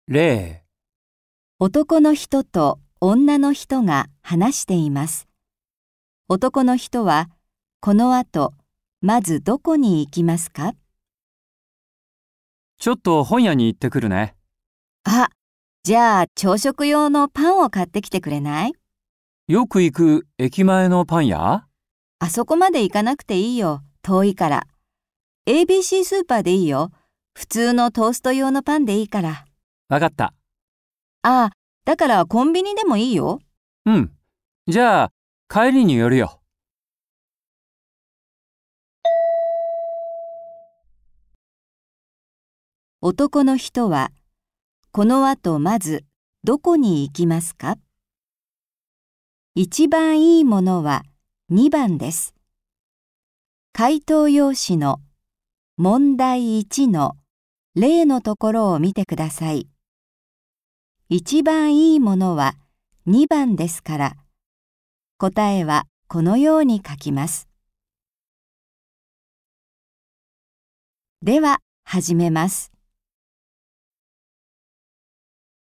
例、 男の人と女の人が話しています。男の人は、この後、まずどこに行きますか？ ちょっと本屋に行ってくるね。 あ、じゃあ朝食用のパンを買ってきてくれない？ よく行く駅前のパン屋？ あそこまで行かなくていいよ。遠いから。ABC スーパーでいいよ。普通のトースト用のパンでいいから。 わかった。 ああ、だからコンビニでもいいよ。 うん。じゃあ、帰りに寄るよ。 男の人は、この後まずどこに行きますか？一番いいものは2番です。回答用紙の問題1の例のところを見てください。一番いいものは2番ですから、答えはこのように書きます。では、始めます。